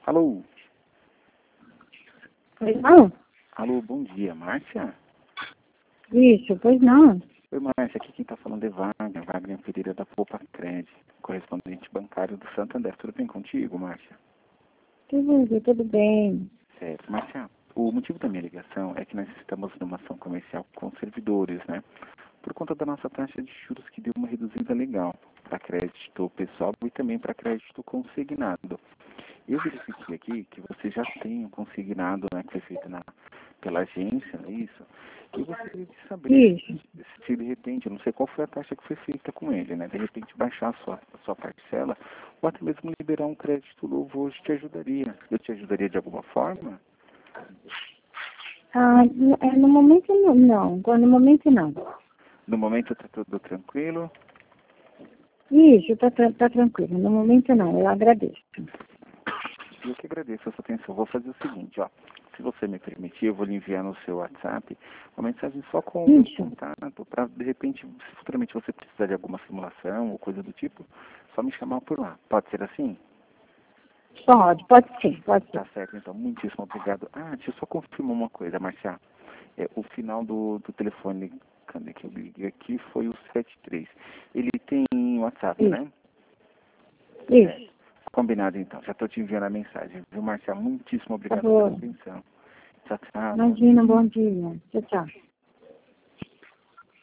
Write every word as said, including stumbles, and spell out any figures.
Alô? Pois não? Alô, bom dia, Márcia? Isso, pois não. Oi, Márcia, aqui quem está falando é Wagner, Wagner Pereira da Poupa Cred, correspondente bancário do Santander. Tudo bem contigo, Márcia? Tudo, bem, tudo bem. Certo. Márcia, o motivo da minha ligação é que nós estamos numa ação comercial com servidores, né? Por conta da nossa taxa de juros que deu uma reduzida legal para crédito pessoal e também para crédito consignado. Eu verifiquei aqui que você já tem um consignado, né, que foi feito na, pela agência, não é isso? E eu gostaria de saber Isso. se de repente, eu não sei qual foi a taxa que foi feita com ele, né? De repente baixar a sua, a sua parcela ou até mesmo liberar um crédito novo hoje te ajudaria. Eu te ajudaria de alguma forma? Ah, no, é, no momento não, não. No momento não. No momento está tudo tranquilo? Isso, tá, tá, tá tranquilo. No momento não, eu agradeço. Eu que agradeço a sua atenção. Vou fazer o seguinte, ó. Se você me permitir, eu vou lhe enviar no seu WhatsApp uma mensagem só com o meu Isso. contato, para de repente, se futuramente você precisar de alguma simulação ou coisa do tipo, só me chamar por lá. Pode ser assim? Pode, pode ser, pode ser. Tá certo, então. Muitíssimo obrigado. Ah, deixa eu só confirmar uma coisa, Marcia. É, o final do, do telefone cadê que eu liguei aqui foi o setenta e três. Ele tem WhatsApp, Isso. né? Isso. Combinado, então. Já estou te enviando a mensagem. Viu, Marcia? Muitíssimo Tá obrigado pela bom. atenção. Tchau, tchau. Imagina, bom dia. Tchau, tchau.